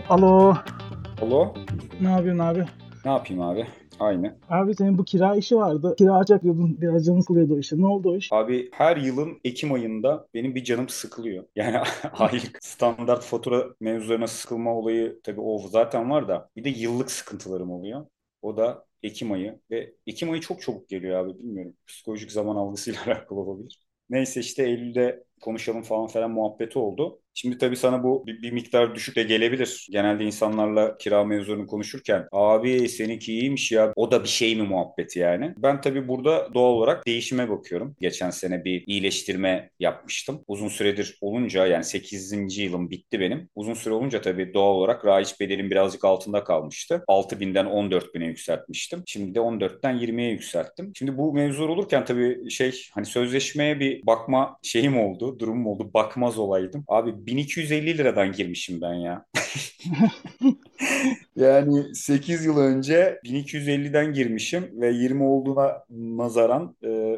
Alo, Alo. ne yapıyorsun abi? Ne yapayım abi? Aynı. Abi senin bu kira işi vardı. Kira açacak diyordun. Biraz canın sıkılıyordu o işe. Ne oldu o iş? Abi her yılın Ekim ayında benim bir canım sıkılıyor. Yani aylık standart fatura mevzularına sıkılma olayı tabii o zaten var da bir de yıllık sıkıntılarım oluyor. O da Ekim ayı ve Ekim ayı çok çabuk geliyor abi bilmiyorum. Psikolojik zaman algısıyla alakalı olabilir. Neyse işte Eylül'de konuşalım falan filan muhabbeti oldu. Şimdi tabii sana bu bir miktar düşük de gelebilir. Genelde insanlarla kira mevzularını konuşurken abi seninki iyiymiş ya o da bir şey mi muhabbeti yani. Ben tabii burada doğal olarak değişime bakıyorum. Geçen sene bir iyileştirme yapmıştım. Uzun süredir olunca yani 8. yılım bitti benim. Uzun süre olunca tabii doğal olarak raiç bedelin birazcık altında kalmıştı. 6.000'den 14.000'e yükseltmiştim. Şimdi de 14'ten 20'ye yükselttim. Şimdi bu mevzular olurken tabii hani sözleşmeye bir bakma şeyim oldu, durumum oldu. Bakmaz olaydım. Abi 1250 liradan girmişim ben ya. Yani 8 yıl önce 1250'den girmişim ve 20 olduğuna nazaran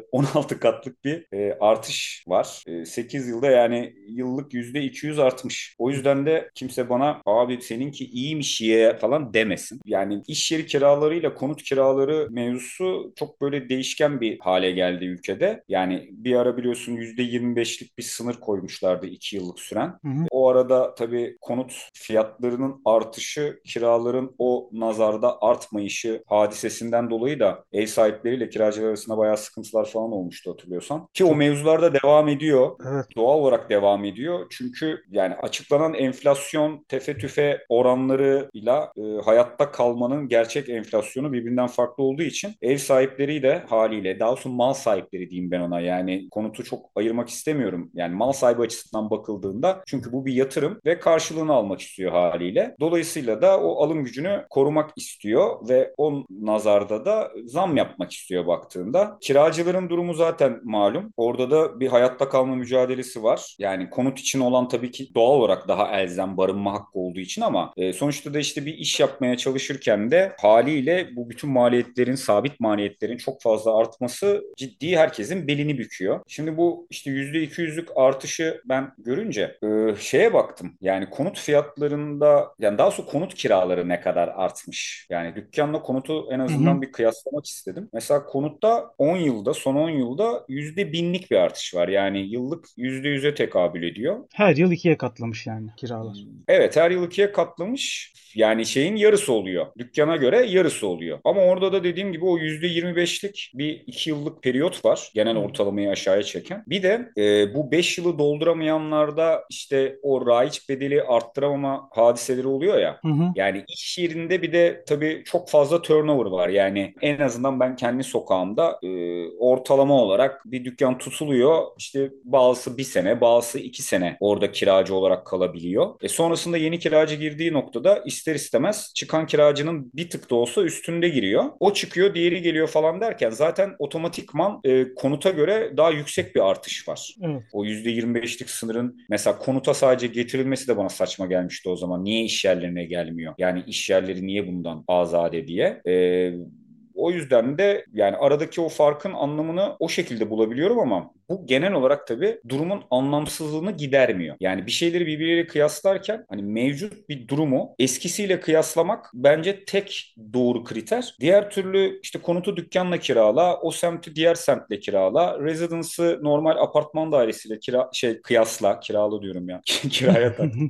16 katlık bir artış var. 8 yılda yani yıllık %200 artmış. O yüzden de kimse bana abi seninki iyiymiş ye falan demesin. Yani iş yeri kiralarıyla konut kiraları mevzusu çok böyle değişken bir hale geldi ülkede. Yani bir ara biliyorsun %25'lik bir sınır koymuşlardı 2 yıllık süren. Hı hı. O arada tabii konut fiyatlarının artışı, kiraların o nazarda artmayışı hadisesinden dolayı da ev sahipleriyle kiracılar arasında bayağı sıkıntılar falan olmuştu hatırlıyorsan. Ki o Çok. mevzularda devam ediyor. Evet. Doğal olarak devam ediyor. Çünkü yani açıklanan enflasyon tefe tüfe oranlarıyla hayatta kalmanın gerçek enflasyonu birbirinden farklı olduğu için ev sahipleriyle haliyle daha doğrusu mal sahipleri diyeyim ben ona yani konutu çok ayırmak istemiyorum. Yani mal sahibi açısından bakıldığında çünkü bu bir yatırım ve karşılığını almak istiyor haliyle. Dolayısıyla da o alım gücünü korumak istiyor ve o nazarda da zam yapmak istiyor baktığında. Kiracıların durumu zaten malum. Orada da bir hayatta kalma mücadelesi var. Yani konut için olan tabii ki doğal olarak daha elzem barınma hakkı olduğu için ama sonuçta da işte bir iş yapmaya çalışırken de haliyle bu bütün maliyetlerin, sabit maliyetlerin çok fazla artması ciddi herkesin belini büküyor. Şimdi bu işte %200'lük artışı ben görünce şeye baktım. Yani konut fiyatlarında yani daha sonra konut kiraları ne kadar artmış. Yani dükkanla konutu en Hı hı. azından bir kıyaslamak istedim. Mesela konutta 10 yılda son 10 yılda %1000'lik bir artış var. Yani yıllık %100'e tekabül ediyor. Her yıl ikiye katlamış yani kiralar. Evet her yıl ikiye katlamış. Yani şeyin yarısı oluyor. Dükkana göre yarısı oluyor. Ama orada da dediğim gibi o %25'lik bir 2 yıllık periyot var. Genel Hı ortalamayı aşağıya çeken. Bir de bu 5 yılı dolduramayanlarda işte o raiç bedeli arttıramama hadiseleri oluyor ya. hı. Hı. Yani iş yerinde bir de tabii çok fazla turnover var. Yani en azından ben kendi sokağımda ortalama olarak bir dükkan tutuluyor. İşte bazısı bir sene, bazısı 2 sene orada kiracı olarak kalabiliyor. Sonrasında yeni kiracı girdiği noktada ister istemez çıkan kiracının bir tık da olsa üstünde giriyor. O çıkıyor, diğeri geliyor falan derken zaten otomatikman konuta göre daha yüksek bir artış var. Evet. O %25'lik sınırın mesela konuta sadece getirilmesi de bana saçma gelmişti o zaman. Niye iş yerlerine gelmiyor? Yani iş yerleri niye bundan azade diye. O yüzden de yani aradaki o farkın anlamını o şekilde bulabiliyorum ama bu genel olarak tabii durumun anlamsızlığını gidermiyor. Yani bir şeyleri birbirleriyle kıyaslarken hani mevcut bir durumu eskisiyle kıyaslamak bence tek doğru kriter. Diğer türlü işte konutu dükkanla kirala, o semti diğer semtle kirala, residence'ı normal apartman dairesiyle kıyasla, kiralı diyorum ya. Kiraya taktım.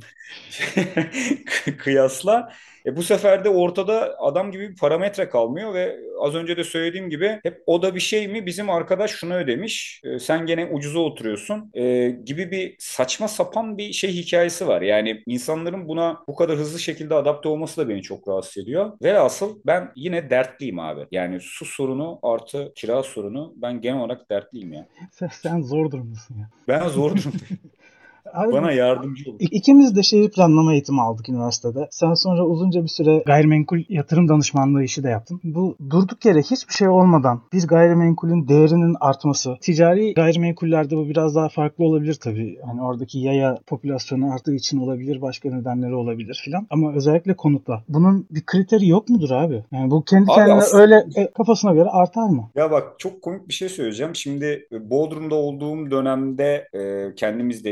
Kıyasla. Bu sefer de ortada adam gibi bir parametre kalmıyor ve az önce de söylediğim gibi hep o da bir şey mi bizim arkadaş şunu ödemiş sen gene ucuza oturuyorsun gibi bir saçma sapan bir şey hikayesi var. Yani insanların buna bu kadar hızlı şekilde adapte olması da beni çok rahatsız ediyor. Velhasıl ben yine dertliyim abi. Yani su sorunu artı kira sorunu ben genel olarak dertliyim ya. Sen zor durumdasın ya. Ben zor durumdayım. Abi Bana yardımcı olun. İkimiz de şehir planlama eğitimi aldık üniversitede. Sen sonra uzunca bir süre gayrimenkul yatırım danışmanlığı işi de yaptın. Bu durduk yere hiçbir şey olmadan bir gayrimenkulün değerinin artması. Ticari gayrimenkullerde bu biraz daha farklı olabilir tabii. Hani oradaki yaya popülasyonu arttığı için olabilir, başka nedenleri olabilir filan. Ama özellikle konutla. Bunun bir kriteri yok mudur abi? Yani bu kendi Abi kendine aslında öyle kafasına göre artar mı? ya bak çok komik bir şey söyleyeceğim. Şimdi Bodrum'da olduğum dönemde kendimiz de inşaat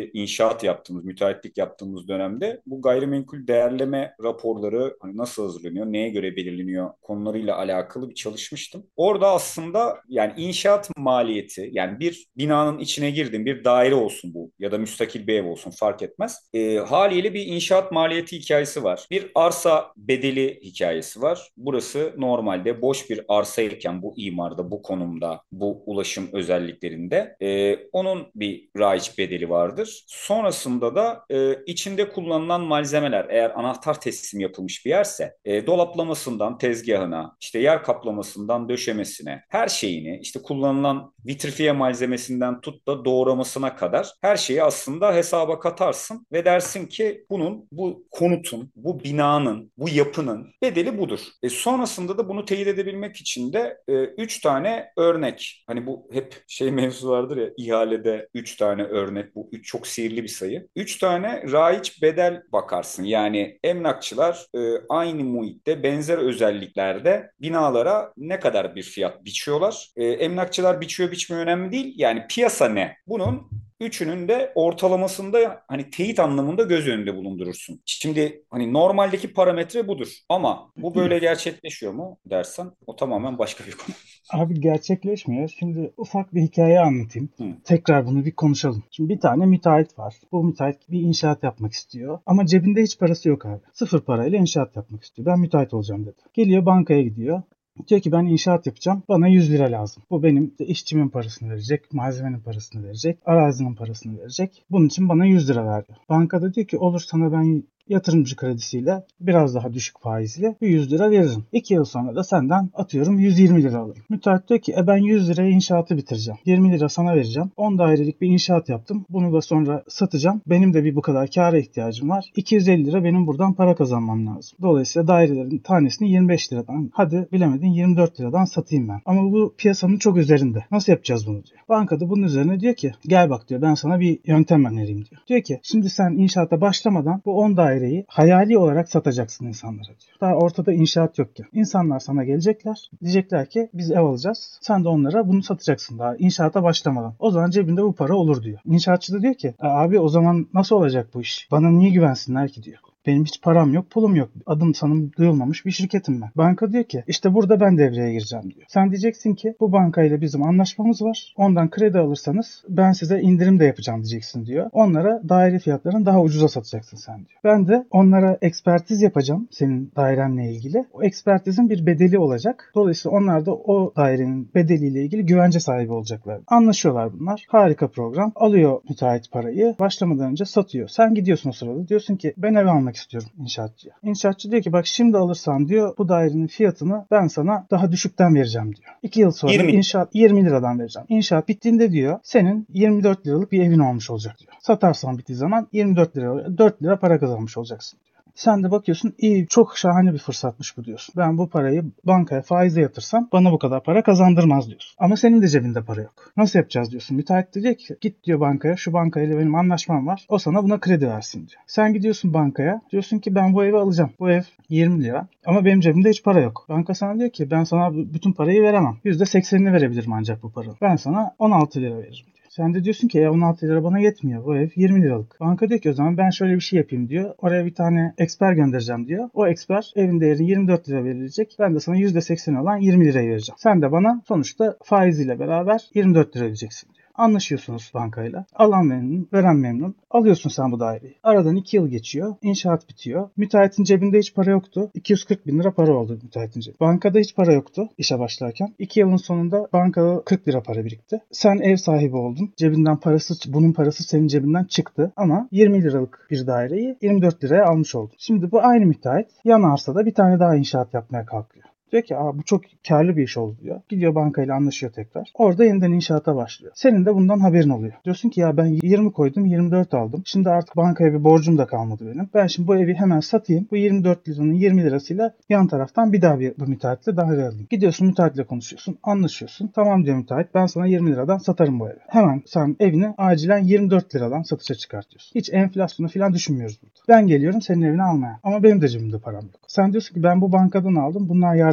inşaat yaptığımız, müteahhitlik yaptığımız dönemde bu gayrimenkul değerleme raporları hani nasıl hazırlanıyor, neye göre belirleniyor konularıyla alakalı bir çalışmıştım. Orada aslında yani inşaat maliyeti, yani bir binanın içine girdiğin bir daire olsun bu ya da müstakil bir ev olsun fark etmez. Haliyle bir inşaat maliyeti hikayesi var. Bir arsa bedeli hikayesi var. Burası normalde boş bir arsayken bu imarda, bu konumda, bu ulaşım özelliklerinde onun bir raiç bedeli vardır. Sonrasında da içinde kullanılan malzemeler, eğer anahtar teslim yapılmış bir yerse dolaplamasından tezgahına, işte yer kaplamasından döşemesine, her şeyini, işte kullanılan vitrifiye malzemesinden tut da doğramasına kadar her şeyi aslında hesaba katarsın ve dersin ki bunun, bu konutun, bu binanın, bu yapının bedeli budur. Sonrasında da bunu teyit edebilmek için de 3 tane örnek, hani bu hep şey mevzu vardır ya, ihalede 3 tane örnek, bu 3 çok sihirli bir sayı. 3 tane raiç bedel bakarsın. Yani emlakçılar aynı muhitte benzer özelliklerde binalara ne kadar bir fiyat biçiyorlar. Emlakçılar biçiyor biçmiyor önemli değil. Yani piyasa ne? Bunun üçünün de ortalamasında hani teyit anlamında göz önünde bulundurursun. Şimdi hani normaldeki parametre budur. Ama bu böyle gerçekleşiyor mu dersen o tamamen başka bir konu. Abi gerçekleşmiyor. Şimdi ufak bir hikaye anlatayım. Hı. Tekrar bunu bir konuşalım. Şimdi bir tane müteahhit var. Bu müteahhit bir inşaat yapmak istiyor. Ama cebinde hiç parası yok abi. Sıfır parayla inşaat yapmak istiyor. Ben müteahhit olacağım dedi. Geliyor bankaya gidiyor. Diyor ki ben inşaat yapacağım. Bana 100 lira lazım. Bu benim işte işçimin parasını verecek, malzemenin parasını verecek, arazinin parasını verecek. Bunun için bana 100 lira verdi. Bankada diyor ki olur sana ben yatırımcı kredisiyle biraz daha düşük faizle bir 100 lira veririm. 2 yıl sonra da senden atıyorum 120 lira alırım. Müteahhit diyor ki ben 100 liraya inşaatı bitireceğim. 20 lira sana vereceğim. 10 dairelik bir inşaat yaptım. Bunu da sonra satacağım. Benim de bir bu kadar kâra ihtiyacım var. 250 lira benim buradan para kazanmam lazım. Dolayısıyla dairelerin tanesini 25 liradan, hadi bilemedin 24 liradan satayım ben. Ama bu piyasanın çok üzerinde. Nasıl yapacağız bunu diyor. Bankada bunun üzerine diyor ki gel bak diyor ben sana bir yöntem önereyim diyor. Diyor ki şimdi sen inşaata başlamadan bu 10 daireyi hayali olarak satacaksın insanlara diyor. Daha ortada inşaat yokken. İnsanlar sana gelecekler. Diyecekler ki biz ev alacağız. Sen de onlara bunu satacaksın daha inşaata başlamadan. O zaman cebinde bu para olur diyor. İnşaatçı da diyor ki abi o zaman nasıl olacak bu iş? Bana niye güvensinler ki diyor. Benim hiç param yok, pulum yok. Adım sanım duyulmamış bir şirketim ben. Banka diyor ki işte burada ben devreye gireceğim diyor. Sen diyeceksin ki bu bankayla bizim anlaşmamız var. Ondan kredi alırsanız ben size indirim de yapacağım diyeceksin diyor. Onlara daire fiyatlarını daha ucuza satacaksın sen diyor. Ben de onlara ekspertiz yapacağım senin dairenle ilgili. O ekspertizin bir bedeli olacak. Dolayısıyla onlar da o dairenin bedeliyle ilgili güvence sahibi olacaklar. Anlaşıyorlar bunlar. Harika program. Alıyor müteahhit parayı. Başlamadan önce satıyor. Sen gidiyorsun o sırada. Diyorsun ki ben ev almak istiyorum inşaatçıya. İnşaatçı diyor ki bak şimdi alırsan diyor bu dairenin fiyatını ben sana daha düşükten vereceğim diyor. 2 yıl sonra 20. inşaat 20 liradan vereceğim. İnşaat bittiğinde diyor senin 24 liralık bir evin olmuş olacak diyor. Satarsan bittiği zaman 24 lira 4 lira para kazanmış olacaksın diyor. Sen de bakıyorsun iyi çok şahane bir fırsatmış bu diyorsun. Ben bu parayı bankaya faize yatırsam bana bu kadar para kazandırmaz diyorsun. Ama senin de cebinde para yok. Nasıl yapacağız diyorsun. Müteahhit de diyor ki git diyor bankaya şu bankayla benim anlaşmam var. O sana buna kredi versin diyor. Sen gidiyorsun bankaya diyorsun ki ben bu evi alacağım. Bu ev 20 lira ama benim cebimde hiç para yok. Banka sana diyor ki ben sana bütün parayı veremem. %80'ini verebilirim ancak bu paranın. Ben sana 16 lira veririm. Sen de diyorsun ki 16 lira bana yetmiyor. Bu ev 20 liralık. Banka diyor ki o zaman ben şöyle bir şey yapayım diyor. Oraya bir tane eksper göndereceğim diyor. O eksper evin değerini 24 lira verilecek. Ben de sana %80 olan 20 lirayı vereceğim. Sen de bana sonuçta faiziyle beraber 24 lira ödeyeceksin diyor. Anlaşıyorsunuz bankayla. Alan memnun, veren memnun. Alıyorsun sen bu daireyi. Aradan 2 yıl geçiyor. İnşaat bitiyor. Müteahhitin cebinde hiç para yoktu. 240 bin lira para oldu müteahhitin cebinde. Bankada hiç para yoktu işe başlarken. 2 yılın sonunda bankada 40 lira para birikti. Sen ev sahibi oldun. Cebinden parası, bunun parası senin cebinden çıktı. Ama 20 liralık bir daireyi 24 liraya almış oldun. Şimdi bu aynı müteahhit yan arsada bir tane daha inşaat yapmaya kalkıyor. Diyor ki bu çok karlı bir iş oldu diyor. Gidiyor bankayla anlaşıyor tekrar. Orada yeniden inşaata başlıyor. Senin de bundan haberin oluyor. Diyorsun ki ya ben 20 koydum 24 aldım. Şimdi artık bankaya bir borcum da kalmadı benim. Ben şimdi bu evi hemen satayım. Bu 24 liranın 20 lirasıyla yan taraftan bir daha bu müteahhitle daire alayım. Gidiyorsun müteahhitle konuşuyorsun. Anlaşıyorsun. Tamam diyor müteahhit ben sana 20 liradan satarım bu evi. Hemen sen evini acilen 24 liradan satışa çıkartıyorsun. Hiç enflasyonu falan düşünmüyoruz burada. Ben geliyorum senin evini almaya. Ama benim de cebimde param yok. Sen diyorsun ki ben bu bankadan aldım. Bunlar yardım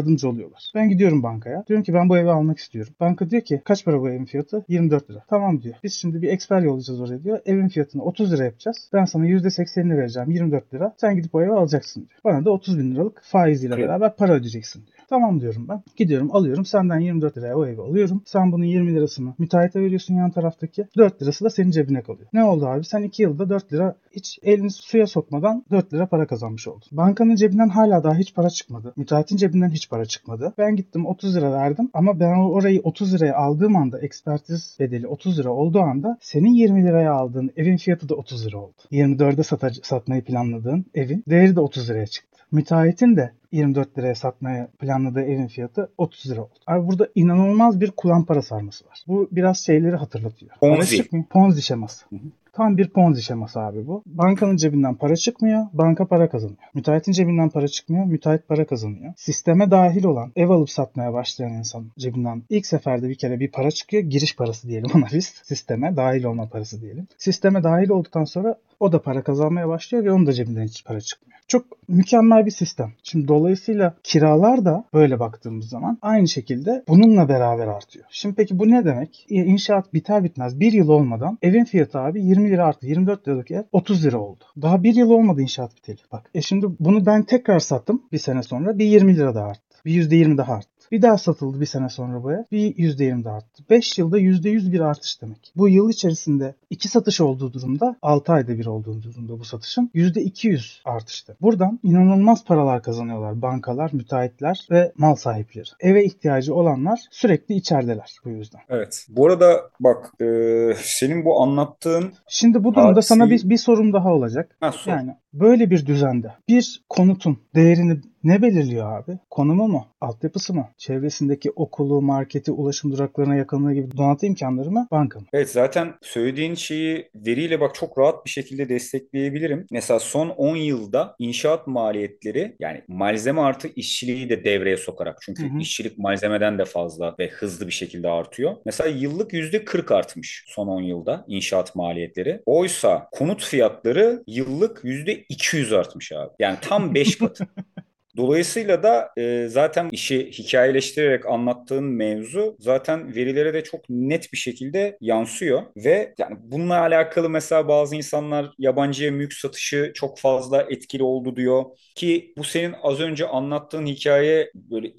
yardımcı oluyorlar. Ben gidiyorum bankaya. Diyorum ki ben bu evi almak istiyorum. Banka diyor ki kaç para bu evin fiyatı? 24 lira. Tamam diyor. Biz şimdi bir eksper yollayacağız oraya diyor. Evin fiyatını 30 lira yapacağız. Ben sana %80'ini vereceğim 24 lira. Sen gidip o evi alacaksın diyor. Bana da 30 bin liralık faiziyle Kredi. beraber para ödeyeceksin diyor. Tamam diyorum ben. Gidiyorum alıyorum. Senden 24 liraya o evi alıyorum. Sen bunun 20 lirasını müteahhite veriyorsun yan taraftaki. 4 lirası da senin cebine kalıyor. Ne oldu abi? Sen 2 yılda 4 lira hiç elini suya sokmadan 4 lira para kazanmış oldun. Bankanın cebinden hala daha hiç para çıkmadı. Müteahhitin cebinden hiç para çıkmadı. Ben gittim 30 lira verdim ama ben orayı 30 liraya aldığım anda ekspertiz bedeli 30 lira olduğu anda senin 20 liraya aldığın evin fiyatı da 30 lira oldu. 24'e satmayı planladığın evin değeri de 30 liraya çıktı. Müteahhitin de 24 liraya satmaya planladığı evin fiyatı 30 lira oldu. Abi burada inanılmaz bir kulağın para sarması var. Bu biraz şeyleri hatırlatıyor. Para Ponzi. çıkmıyor. Ponzi şeması. Hı hı. Tam bir Ponzi şeması abi bu. Bankanın cebinden para çıkmıyor, banka para kazanıyor. Müteahhitin cebinden para çıkmıyor, müteahhit para kazanıyor. Sisteme dahil olan, ev alıp satmaya başlayan insan cebinden ilk seferde bir kere bir para çıkıyor. Giriş parası diyelim ona biz. Sisteme dahil olma parası diyelim. Sisteme dahil olduktan sonra o da para kazanmaya başlıyor ve onun da cebinden hiç para çıkmıyor. Çok mükemmel bir sistem. Şimdi dolayısıyla kiralar da böyle baktığımız zaman aynı şekilde bununla beraber artıyor. Şimdi peki bu ne demek? İnşaat biter bitmez bir yıl olmadan evin fiyatı abi 20 lira arttı. 24 liralık ev 30 lira oldu. Daha bir yıl olmadı inşaat biteli. Bak şimdi bunu ben tekrar sattım bir sene sonra bir 20 lira daha arttı. Bir %20 daha arttı. Bir daha satıldı bir sene sonra bu ev. Bir %20 daha arttı. 5 yılda %100 bir artış demek. Bu yıl içerisinde 2 satış olduğu durumda 6 ayda bir olduğu durumda bu satışın %200 artıştı. Buradan inanılmaz paralar kazanıyorlar bankalar, müteahhitler ve mal sahipleri. Eve ihtiyacı olanlar sürekli içerideler bu yüzden. Evet. Bu arada bak senin bu anlattığın Şimdi bu durumda sana hadiseyi... bir sorum daha olacak. Sor. Yani böyle bir düzende bir konutun değerini ne belirliyor abi? Konumu mu? Altyapısı mı? Çevresindeki okulu, marketi, ulaşım duraklarına yakınlığı gibi donatı imkanları mı? Banka mı? Evet, zaten söylediğin şeyi veriyle bak çok rahat bir şekilde destekleyebilirim. Mesela son 10 yılda inşaat maliyetleri, yani malzeme artı işçiliği de devreye sokarak, Hı çünkü hı. işçilik malzemeden de fazla ve hızlı bir şekilde artıyor. Mesela yıllık %40 artmış son 10 yılda inşaat maliyetleri. Oysa konut fiyatları yıllık %200 artmış abi. Yani tam 5 katı. Dolayısıyla da zaten işi hikayeleştirerek anlattığın mevzu zaten verilere de çok net bir şekilde yansıyor ve yani bununla alakalı mesela bazı insanlar yabancıya mülk satışı çok fazla etkili oldu diyor ki bu senin az önce anlattığın hikaye böyle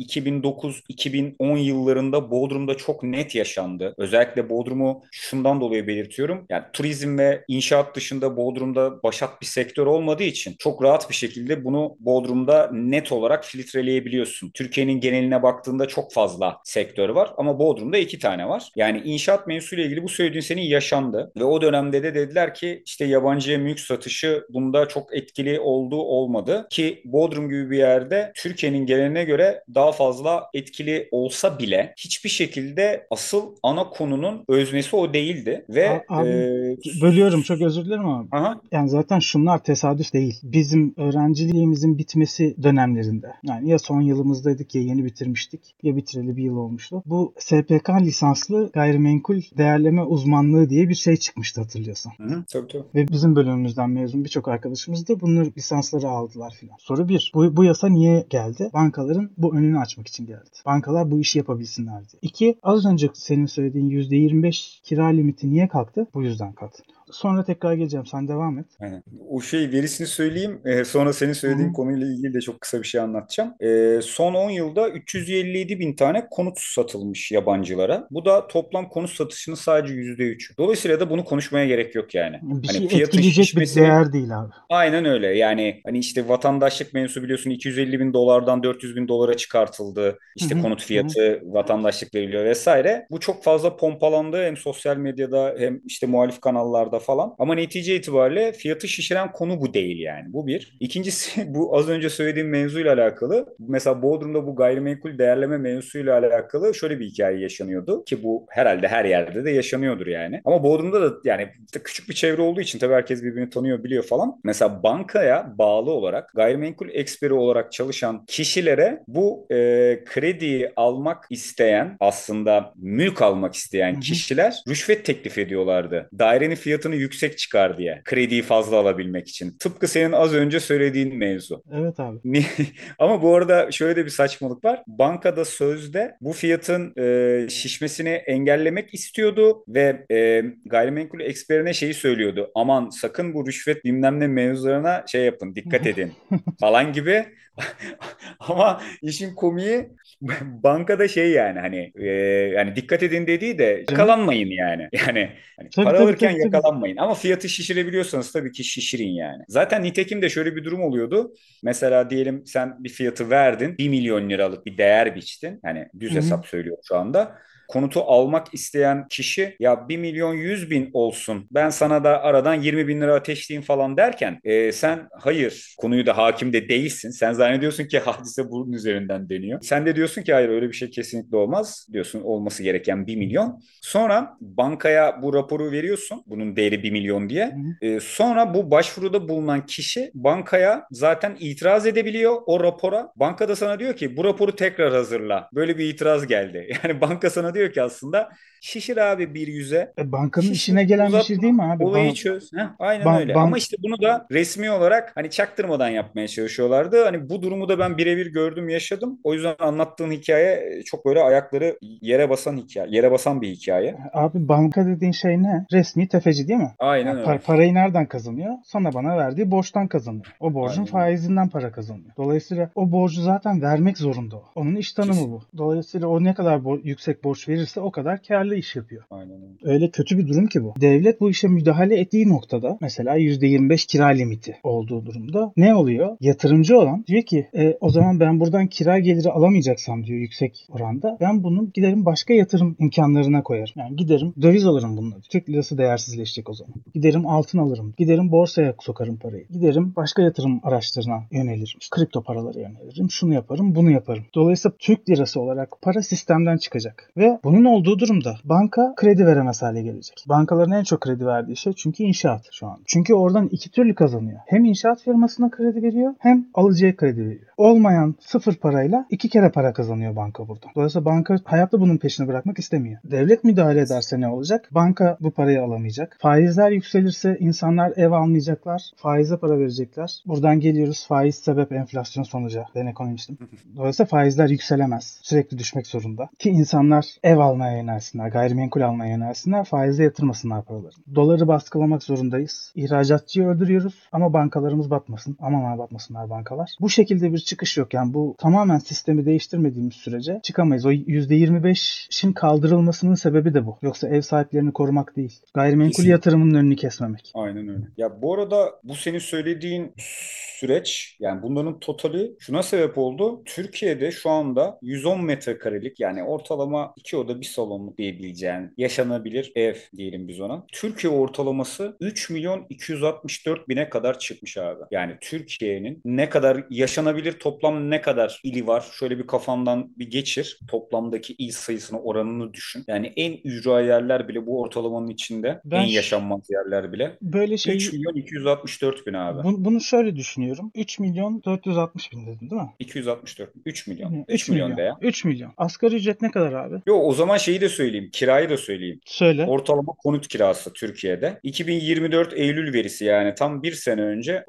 2009-2010 yıllarında Bodrum'da çok net yaşandı. Özellikle Bodrum'u şundan dolayı belirtiyorum. Yani turizm ve inşaat dışında Bodrum'da başat bir sektör olmadığı için çok rahat bir şekilde bunu Bodrum'da net olarak filtreleyebiliyorsun. Türkiye'nin geneline baktığında çok fazla sektör var ama Bodrum'da 2 tane var. Yani inşaat mevzusuyla ilgili bu söylediğin senin yaşandı ve o dönemde de dediler ki işte yabancıya mülk satışı bunda çok etkili oldu olmadı ki Bodrum gibi bir yerde Türkiye'nin geneline göre daha fazla etkili olsa bile hiçbir şekilde asıl ana konunun öznesi o değildi ve Abi bölüyorum çok özür dilerim ama aha. yani zaten şunlar tesadüf değil. Bizim öğrenciliğimizin bitmesi dönemlerinde yani ya son yılımızdaydık ya yeni bitirmiştik ya bitireli bir yıl olmuştu. Bu SPK lisanslı gayrimenkul değerleme uzmanlığı diye bir şey çıkmıştı hatırlıyorsan. Hı hı, tabii tabii. Ve bizim bölümümüzden mezun birçok arkadaşımız da bunları lisansları aldılar filan. Soru bir. Bu yasa niye geldi? Bankaların bu önünü açmak için geldi. Bankalar bu işi yapabilsinler diye. İki, az önce senin söylediğin %25 kira limiti niye kalktı? Bu yüzden kalktı. Sonra tekrar geleceğim. Sen devam et. Aynen. O şey verisini söyleyeyim. Sonra senin Hı söylediğin hı. konuyla ilgili de çok kısa bir şey anlatacağım. Son 10 yılda 357 bin tane konut satılmış yabancılara. Bu da toplam konut satışının sadece %3'ü. Dolayısıyla da bunu konuşmaya gerek yok yani. Bir Hani şey fiyatın etkileyecek bir şişmesini... değer değil abi. Aynen öyle. Yani hani işte vatandaşlık mevzusu biliyorsun 250 bin dolardan 400 bin dolara çıkartıldı. Hı İşte hı. konut Hı hı. fiyatı, vatandaşlık veriliyor vesaire. Bu çok fazla pompalandı hem sosyal medyada hem işte muhalif kanallarda falan. Ama netice itibariyle fiyatı şişiren konu bu değil yani. Bu bir. İkincisi bu az önce söylediğim mevzuyla alakalı. Mesela Bodrum'da bu gayrimenkul değerleme mevzusuyla alakalı şöyle bir hikaye yaşanıyordu ki bu herhalde her yerde de yaşanıyordur yani. Ama Bodrum'da da yani küçük bir çevre olduğu için tabii herkes birbirini tanıyor, biliyor falan. Mesela bankaya bağlı olarak gayrimenkul eksperi olarak çalışan kişilere bu krediyi almak isteyen, aslında mülk almak Hı isteyen hı. kişiler rüşvet teklif ediyorlardı. Dairenin fiyatını fiyatını yüksek çıkar diye. Krediyi fazla alabilmek için. Tıpkı senin az önce söylediğin mevzu. Evet abi. Ama bu arada şöyle de bir saçmalık var. Bankada sözde bu fiyatın şişmesini engellemek istiyordu ve gayrimenkul eksperine şeyi söylüyordu. Aman sakın bu rüşvet bilmem ne mevzularına şey yapın, dikkat edin falan gibi. Ama işin komiği bankada şey yani hani yani dikkat edin dediği de Canım. yakalanmayın yani. Yani hani Tabii para tabii alırken tabii tabii. yakalanmayın ama fiyatı şişirebiliyorsanız tabii ki şişirin yani. Zaten nitekim de şöyle bir durum oluyordu. Mesela diyelim sen bir fiyatı verdin. 1 milyon liralık bir değer biçtin. Hani Hı düz hı. hesap söylüyorum şu anda. Konutu almak isteyen kişi ya 1 milyon 100 bin olsun ben sana da aradan 20 bin lira ateşleyeyim falan derken sen hayır konuyu da hakim de değilsin. Sen zannediyorsun ki hadise bunun üzerinden dönüyor. Sen de diyorsun ki hayır öyle bir şey kesinlikle olmaz. Diyorsun olması gereken 1 milyon. Sonra bankaya bu raporu veriyorsun bunun değeri 1 milyon Hı diye. hı. Sonra bu başvuruda bulunan kişi bankaya zaten itiraz edebiliyor o rapora. Banka da sana diyor ki bu raporu tekrar hazırla. Böyle bir itiraz geldi. Yani banka sana diyor ki aslında şişir abi bir yüze. Bankanın Şişir, işine gelen bir şey uzatma, değil mi abi? olayı çöz. Heh, aynen öyle. Ama Bank işte bunu da resmi olarak hani çaktırmadan yapmaya çalışıyorlardı. Hani bu durumu da ben birebir gördüm, yaşadım. O yüzden anlattığın hikaye çok böyle ayakları yere basan hikaye, yere basan bir hikaye. Abi banka dediğin şey ne? Resmi tefeci değil mi? Yani Aynen öyle. parayı nereden kazanıyor? Sana bana verdiği borçtan kazanıyor. O borcun Aynen öyle. faizinden para kazanıyor. Dolayısıyla o borcu zaten vermek zorunda o. Onun iş tanımı bu. Kesin. Dolayısıyla o ne kadar yüksek borç verirse o kadar karlı iş yapıyor. Aynen öyle. Öyle kötü bir durum ki bu. Devlet bu işe müdahale ettiği noktada mesela %25 kira limiti olduğu durumda ne oluyor? Yatırımcı olan diyor ki o zaman ben buradan kira geliri alamayacaksam diyor yüksek oranda. Ben bunu giderim başka yatırım imkanlarına koyarım. Yani giderim döviz alırım bununla. Türk lirası değersizleşecek o zaman. Giderim altın alırım. Giderim borsaya sokarım parayı. Giderim başka yatırım araçlarına yönelirim. Kripto paralara yönelirim. Şunu yaparım, bunu yaparım. Dolayısıyla Türk lirası olarak para sistemden çıkacak. Ve bunun olduğu durumda banka kredi veremez hale gelecek. Bankaların en çok kredi verdiği şey çünkü inşaat şu an. Çünkü oradan iki türlü kazanıyor. Hem inşaat firmasına kredi veriyor hem alıcıya kredi veriyor. Olmayan sıfır parayla iki kere para kazanıyor banka buradan. Dolayısıyla banka hayatta bunun peşini bırakmak istemiyor. Devlet müdahale ederse ne olacak? Banka bu parayı alamayacak. Faizler yükselirse insanlar ev almayacaklar. Faize para verecekler. Buradan geliyoruz faiz sebep enflasyon sonuca. Ben ekonomistim. Dolayısıyla faizler yükselemez. Sürekli düşmek zorunda. Ki insanlar ev almaya yönelsinler, gayrimenkul almaya yönelsinler, faize yatırmasınlar paralarını. Doları baskılamak zorundayız. İhracatçıyı öldürüyoruz ama bankalarımız batmasın. Aman ha batmasınlar bankalar. Bu şekilde bir çıkış yok. Yani bu tamamen sistemi değiştirmediğimiz sürece çıkamayız. O %25'in kaldırılmasının sebebi de bu. Yoksa ev sahiplerini korumak değil. Gayrimenkul Kesin. yatırımının önünü kesmemek. Aynen öyle. Ya bu arada bu senin söylediğin süreç yani bunların totali şuna sebep oldu. Türkiye'de şu anda 110 metrekarelik yani ortalama 2 oda bir salon diyebileceğin yaşanabilir ev diyelim biz ona. Türkiye ortalaması 3 milyon 264 bine kadar çıkmış abi. Yani Türkiye'nin ne kadar yaşanabilir toplam ne kadar ili var? Şöyle bir kafandan bir geçir. Toplamdaki il sayısını oranını düşün. Yani en ücra yerler bile bu ortalamanın içinde. En Ben yaşanmaz yerler bile. böyle 3 şeyi milyon 264 bin abi. bunu şöyle düşünüyorum. 3 milyon 460 bin dedin değil mi? 264. 3 milyon. 3 3 milyon milyon. de ya. 3 milyon. Asgari ücret ne kadar abi? Yo o zaman şeyi de söyleyeyim. Kirayı da söyleyeyim. Söyle. Ortalama konut kirası Türkiye'de. 2024 Eylül verisi yani tam bir sene önce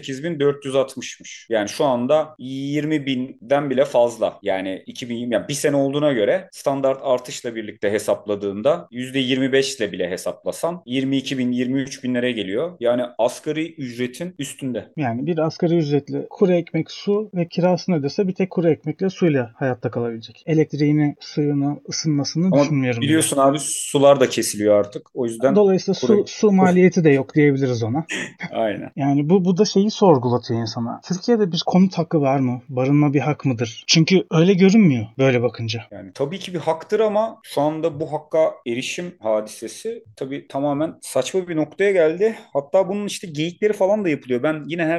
18.460'mış. Yani şu anda 20 binden bile fazla. Yani 2020 yani bir sene olduğuna göre standart artışla birlikte hesapladığında %25 ile bile hesaplasan 22 bin 23 binlere geliyor. Yani asgari ücretin üstünde. Yani bir asgari ücretli kuru ekmek, su ve kirasını ödese bir tek kuru ekmekle suyla hayatta kalabilecek. Elektriğini, suyunu, ısınmasını Ama düşünmüyorum bile. biliyorsun abi sular da kesiliyor artık. O yüzden Dolayısıyla kuru... su maliyeti de yok diyebiliriz ona. Aynen. Yani bu da şeyi sorgulatıyor insana. Türkiye'de bir konut hakkı var mı? Barınma bir hak mıdır? Çünkü öyle görünmüyor böyle bakınca. Yani tabii ki bir haktır ama şu anda bu hakka erişim hadisesi tabii tamamen saçma bir noktaya geldi. Hatta bunun işte geyikleri falan da yapılıyor. Ben yine her zamanki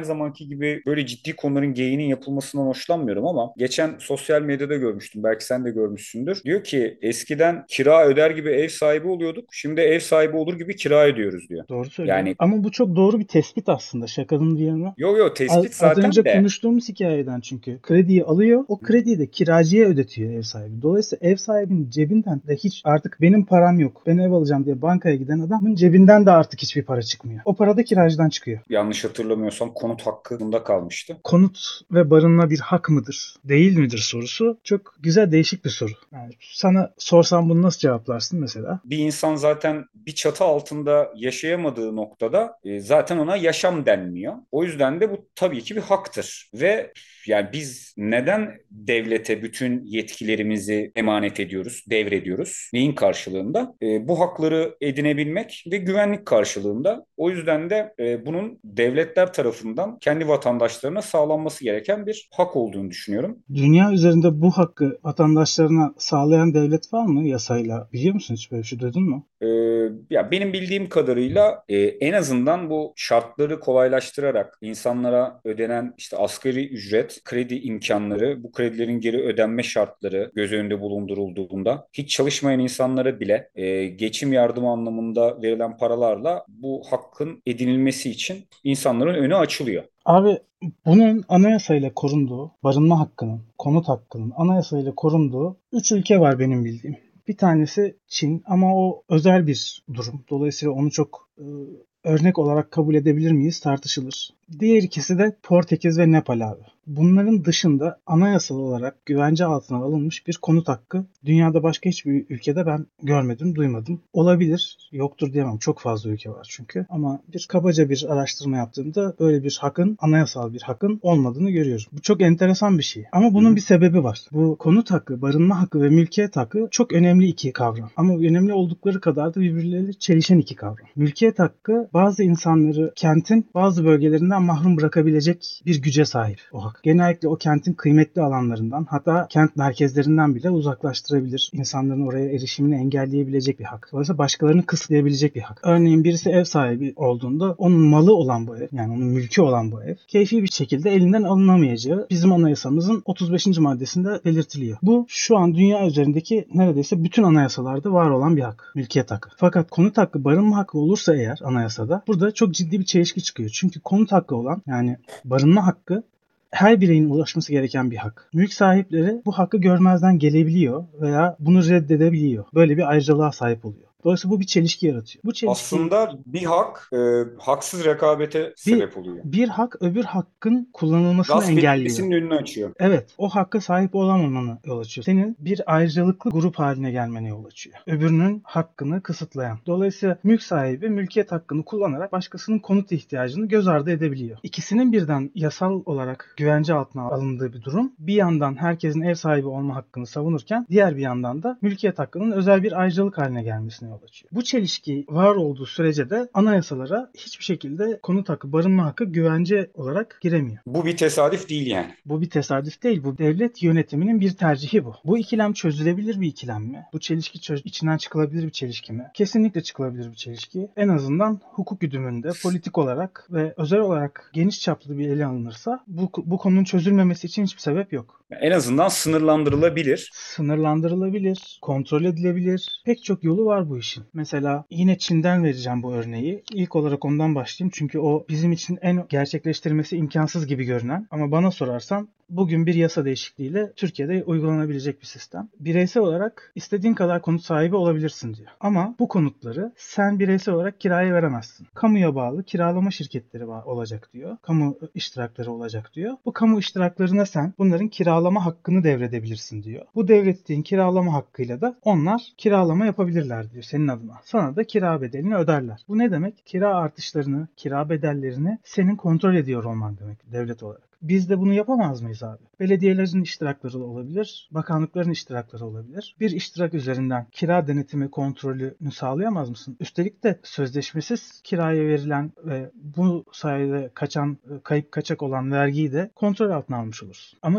vergi gibi böyle ciddi konuların geyiğinin yapılmasından hoşlanmıyorum ama geçen sosyal medyada görmüştüm. Belki sen de görmüşsündür. Diyor ki eskiden kira öder gibi ev sahibi oluyorduk. Şimdi ev sahibi olur gibi kira ödüyoruz diyor. Doğru söylüyor. Yani Ama bu çok doğru bir tespit aslında, şakanın bir yana. yo tespit Az önce zaten de. konuştuğumuz hikayeden çünkü krediyi alıyor, o krediyi de kiracıya ödetiyor ev sahibi. Dolayısıyla ev sahibinin cebinden de hiç artık benim param yok, ben ev alacağım diye bankaya giden adamın cebinden de artık hiçbir para çıkmıyor. O para da kiracıdan çıkıyor. Yanlış hatırlamıyorsam konut hakkında kalmıştı. Konut ve barınma bir hak mıdır, değil midir sorusu çok güzel, değişik bir soru. Yani sana sorsam bunu nasıl cevaplarsın mesela? Bir insan zaten bir çatı altında yaşayamadığı noktada zaten ona yaşam denmiyor. O yüzden de bu tabii ki bir haktır. Ve yani biz neden devlete bütün yetkilerimizi emanet ediyoruz, devrediyoruz? Neyin karşılığında? Bu hakları edinebilmek ve güvenlik karşılığında. O yüzden de bunun devletler tarafından kendi vatandaşlarına sağlanması gereken bir hak olduğunu düşünüyorum. Dünya üzerinde bu hakkı vatandaşlarına sağlayan devlet var mı yasayla? Biliyor musun, hiç böyle bir şey duydun mu? Ee, Ya benim bildiğim kadarıyla en azından bu şartları kolaylaştırarak insanlara ödenen işte asgari ücret, kredi imkanları, bu kredilerin geri ödenme şartları göz önünde bulundurulduğunda hiç çalışmayan insanlara bile geçim yardımı anlamında verilen paralarla bu hakkın edinilmesi için insanların önü açılıyor. Abi, bunun anayasayla korunduğu, barınma hakkının, konut hakkının anayasayla korunduğu 3 ülke var benim bildiğim. Bir tanesi Çin, ama o özel bir durum. Dolayısıyla onu çok örnek olarak kabul edebilir miyiz tartışılır. Diğer ikisi de Portekiz ve Nepal abi. Bunların dışında anayasal olarak güvence altına alınmış bir konut hakkı dünyada başka hiçbir ülkede ben görmedim, duymadım. Olabilir, yoktur diyemem. Çok fazla ülke var çünkü. Ama kabaca bir araştırma yaptığımda böyle bir hakkın, anayasal bir hakkın olmadığını görüyorum. Bu çok enteresan bir şey. Ama bunun bir sebebi var. Bu konut hakkı, barınma hakkı ve mülkiyet hakkı çok önemli iki kavram. Ama önemli oldukları kadar da birbirleriyle çelişen iki kavram. Mülkiyet hakkı bazı insanları kentin bazı bölgelerinden mahrum bırakabilecek bir güce sahip o hak. Genellikle o kentin kıymetli alanlarından, hatta kent merkezlerinden bile uzaklaştırabilir. İnsanların oraya erişimini engelleyebilecek bir hak. Dolayısıyla başkalarını kısıtlayabilecek bir hak. Örneğin birisi ev sahibi olduğunda onun malı olan bu ev, yani onun mülkü olan bu ev, keyfi bir şekilde elinden alınamayacağı bizim anayasamızın 35. maddesinde belirtiliyor. Bu şu an dünya üzerindeki neredeyse bütün anayasalarda var olan bir hak. Mülkiyet hakkı. Fakat konut hakkı, barınma hakkı olursa eğer anayasada, burada çok ciddi bir çelişki çıkıyor. Çünkü konut hakkı olan, yani barınma hakkı, her bireyin ulaşması gereken bir hak. Mülk sahipleri bu hakkı görmezden gelebiliyor veya bunu reddedebiliyor. Böyle bir ayrıcalığa sahip oluyor. Dolayısıyla bu bir çelişki yaratıyor. Bu çelişkiyi Aslında bir hak haksız rekabete bir, sebep oluyor. bir hak öbür hakkın kullanılmasını Gasp engelliyor. edilmesinin önünü açıyor. Evet, o hakka sahip olamamanı yol açıyor. Senin bir ayrıcalıklı grup haline gelmene yol açıyor. Öbürünün hakkını kısıtlayan. Dolayısıyla mülk sahibi mülkiyet hakkını kullanarak başkasının konut ihtiyacını göz ardı edebiliyor. İkisinin birden yasal olarak güvence altına alındığı bir durum. Bir yandan herkesin ev sahibi olma hakkını savunurken diğer bir yandan da mülkiyet hakkının özel bir ayrıcalık haline gelmesine yol açıyor. Bu çelişki var olduğu sürece de anayasalara hiçbir şekilde konut hakkı, barınma hakkı güvence olarak giremiyor. Bu bir tesadüf değil yani. Bu bir tesadüf değil. Bu devlet yönetiminin bir tercihi bu. Bu ikilem çözülebilir bir ikilem mi? Bu çelişki içinden çıkılabilir bir çelişki mi? Kesinlikle çıkılabilir bir çelişki. En azından hukuk güdümünde politik olarak ve özel olarak geniş çaplı bir ele alınırsa bu konunun çözülmemesi için hiçbir sebep yok. En azından sınırlandırılabilir. Sınırlandırılabilir, kontrol edilebilir. Pek çok yolu var bu işin. Mesela yine Çin'den vereceğim bu örneği. İlk olarak ondan başlayayım çünkü o bizim için en gerçekleştirmesi imkansız gibi görünen, ama bana sorarsan bugün bir yasa değişikliğiyle Türkiye'de uygulanabilecek bir sistem. Bireysel olarak istediğin kadar konut sahibi olabilirsin diyor. Ama bu konutları sen bireysel olarak kiraya veremezsin. Kamuya bağlı kiralama şirketleri olacak diyor. Kamu iştirakları olacak diyor. Bu kamu iştiraklarına sen bunların kiralama hakkını devredebilirsin diyor. Bu devrettiğin kiralama hakkıyla da onlar kiralama yapabilirler diyor senin adına. Sana da kira bedelini öderler. Bu ne demek? Kira artışlarını, kira bedellerini senin kontrol ediyor olman demek devlet olarak. Biz de bunu yapamaz mıyız abi? Belediyelerin iştirakları olabilir, bakanlıkların iştirakları olabilir. Bir iştirak üzerinden kira denetimi kontrolünü sağlayamaz mısın? Üstelik de sözleşmesiz kiraya verilen ve bu sayede kayıp kaçak olan vergiyi de kontrol altına almış olursun. Ama istemiyoruz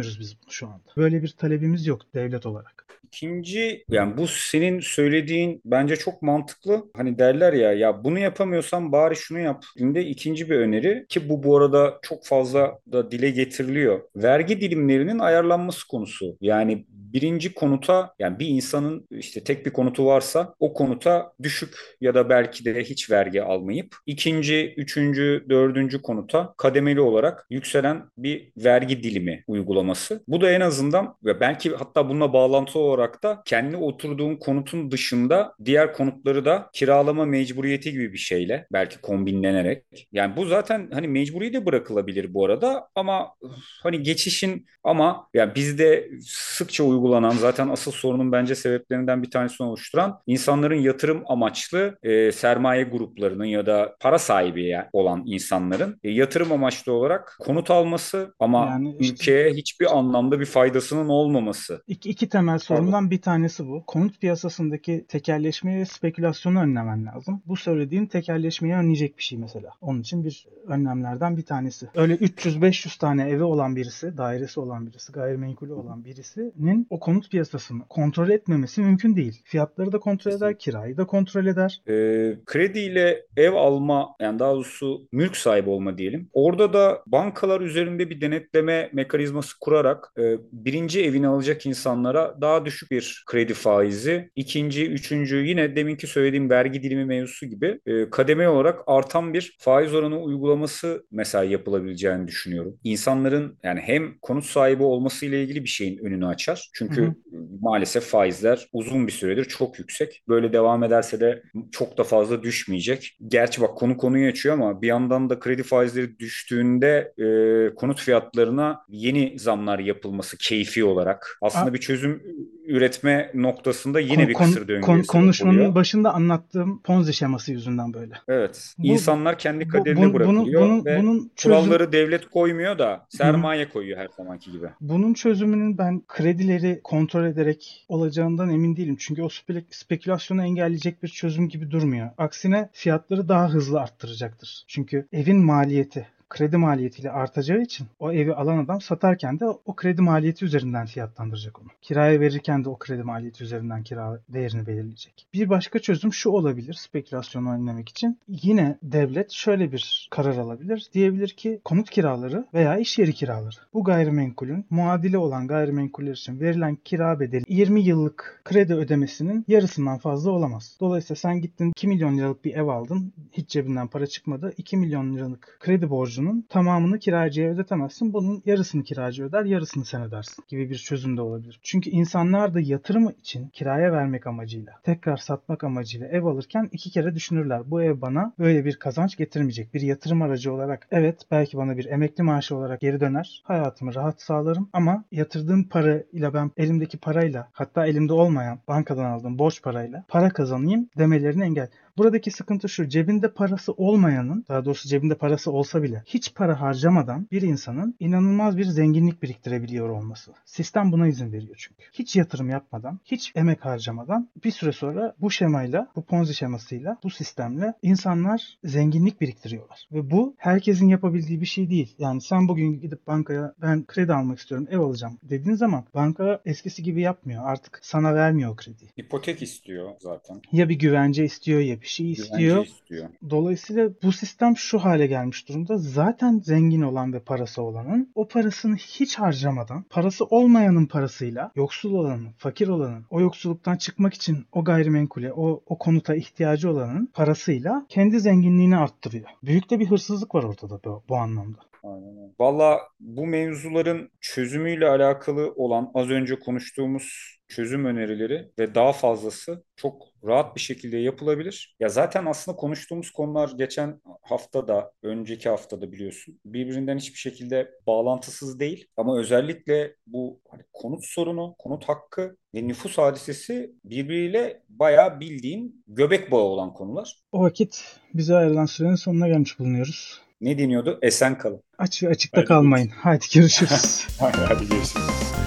yapamıyoruz biz bunu şu anda. Böyle bir talebimiz yok devlet olarak. İkinci, yani bu senin söylediğin bence çok mantıklı. Hani derler ya bunu yapamıyorsan bari şunu yap. Şimdi ikinci bir öneri ki bu arada çok fazla da dile getiriliyor. Vergi dilimlerinin ayarlanması konusu. Yani birinci konuta, yani bir insanın işte tek bir konutu varsa o konuta düşük ya da belki de hiç vergi almayıp ikinci, üçüncü, dördüncü konuta kademeli olarak yükselen bir vergi dilimi uygulaması. Bu da en azından ve belki hatta bununla bağlantılı olarak da kendi oturduğun konutun dışında diğer konutları da kiralama mecburiyeti gibi bir şeyle belki kombinlenerek. Yani bu zaten hani mecburi de bırakılabilir bu arada ama hani geçişin ama yani bizde sıkça uygulanan zaten asıl sorunun bence sebeplerinden bir tanesini oluşturan insanların yatırım amaçlı sermaye gruplarının ya da para sahibi olan insanların yatırım amaçlı olarak konut alması ama Yani işte ülkeye hiçbir anlamda bir faydasının olmaması. iki temel Pardon. sorundan bir tanesi bu. Konut piyasasındaki tekelleşmeyi ve spekülasyonu önlemen lazım. Bu söylediğin tekelleşmeyi önleyecek bir şey mesela. Onun için bir önlemlerden bir tanesi. Öyle 300-500 tane evi olan birisi, dairesi olan birisi, gayrimenkulü olan birisinin o konut piyasasını kontrol etmemesi mümkün değil. Fiyatları da kontrol eder, kirayı da kontrol eder. Krediyle ev alma, yani daha doğrusu mülk sahibi olma diyelim. Orada da bankalar üzerinde bir denetleme mekanizması kurarak birinci evini alacak insanlara daha düşük bir kredi faizi, ikinci, üçüncü yine deminki söylediğim vergi dilimi mevzusu gibi kademe olarak artan bir faiz oranı uygulaması mesela yapılabileceğini düşünüyorum. İnsanların yani hem konut sahibi olması ile ilgili bir şeyin önünü açar. Hı hı. Çünkü maalesef faizler uzun bir süredir çok yüksek. Böyle devam ederse de çok da fazla düşmeyecek. Gerçi bak konu konuyu açıyor ama bir yandan da kredi faizleri düştüğünde konut fiyatlarına yeni zamlar yapılması keyfi olarak aslında bir çözüm üretme noktasında yine bir kısır döngüye sebep Konuşmanın oluyor. başında anlattığım Ponzi şeması yüzünden böyle. Evet, Bu, insanlar kendi kaderine bunun bırakılıyor ve bunun çözüm kuralları devlet koymuyor da Hı hı. sermaye koyuyor her zamanki gibi. Bunun çözümünün ben kredileri kontrol ederek olacağından emin değilim. Çünkü o spekülasyonu engelleyecek bir çözüm gibi durmuyor. Aksine fiyatları daha hızlı arttıracaktır. Çünkü evin maliyeti kredi maliyetiyle artacağı için o evi alan adam satarken de o kredi maliyeti üzerinden fiyatlandıracak onu. Kiraya verirken de o kredi maliyeti üzerinden kira değerini belirleyecek. Bir başka çözüm şu olabilir spekülasyonu önlemek için. Yine devlet şöyle bir karar alabilir. Diyebilir ki konut kiraları veya iş yeri kiraları. Bu gayrimenkulün muadili olan gayrimenkuller için verilen kira bedeli 20 yıllık kredi ödemesinin yarısından fazla olamaz. Dolayısıyla sen gittin 2 milyon liralık bir ev aldın. Hiç cebinden para çıkmadı. 2 milyon liralık kredi borcunun tamamını kiracıya ödetemezsin. Bunun yarısını kiracı öder, yarısını sen ödersin gibi bir çözüm de olabilir. Çünkü insanlar da yatırım için kiraya vermek amacıyla, tekrar satmak amacıyla ev alırken iki kere düşünürler. Bu ev bana böyle bir kazanç getirmeyecek. Bir yatırım aracı olarak evet belki bana bir emekli maaşı olarak geri döner. Hayatımı rahat sağlarım ama yatırdığım parayla ben elimdeki parayla hatta elimde olmayan bankadan aldığım borç parayla para kazanayım demelerini engel. Buradaki sıkıntı şu, cebinde parası olmayanın, daha doğrusu cebinde parası olsa bile hiç para harcamadan bir insanın inanılmaz bir zenginlik biriktirebiliyor olması. Sistem buna izin veriyor çünkü. Hiç yatırım yapmadan, hiç emek harcamadan bir süre sonra bu şemayla, bu Ponzi şemasıyla, bu sistemle insanlar zenginlik biriktiriyorlar. Ve bu herkesin yapabildiği bir şey değil. Yani sen bugün gidip bankaya ben kredi almak istiyorum, ev alacağım dediğin zaman banka eskisi gibi yapmıyor. Artık sana vermiyor o krediyi. İpotek istiyor zaten. Ya bir güvence istiyor ya bir şey Güvence istiyor. istiyor. Dolayısıyla bu sistem şu hale gelmiş durumda. Zaten zengin olan ve parası olanın o parasını hiç harcamadan parası olmayanın parasıyla yoksul olanın, fakir olanın o yoksulluktan çıkmak için o gayrimenkule, o konuta ihtiyacı olanın parasıyla kendi zenginliğini arttırıyor. Büyük de bir hırsızlık var ortada bu anlamda. Aynen öyle. Valla bu mevzuların çözümüyle alakalı olan az önce konuştuğumuz çözüm önerileri ve daha fazlası çok rahat bir şekilde yapılabilir. Ya zaten aslında konuştuğumuz konular geçen hafta da, önceki haftada biliyorsun birbirinden hiçbir şekilde bağlantısız değil. Ama özellikle bu hani konut sorunu, konut hakkı ve nüfus hadisesi birbiriyle bayağı bildiğin göbek bağı olan konular. O vakit bize ayrılan sürenin sonuna gelmiş bulunuyoruz. Ne deniyordu? Esen kalın. Aç ve açıkta Hadi kalmayın. görüşürüz. Haydi görüşürüz. Hadi görüşürüz.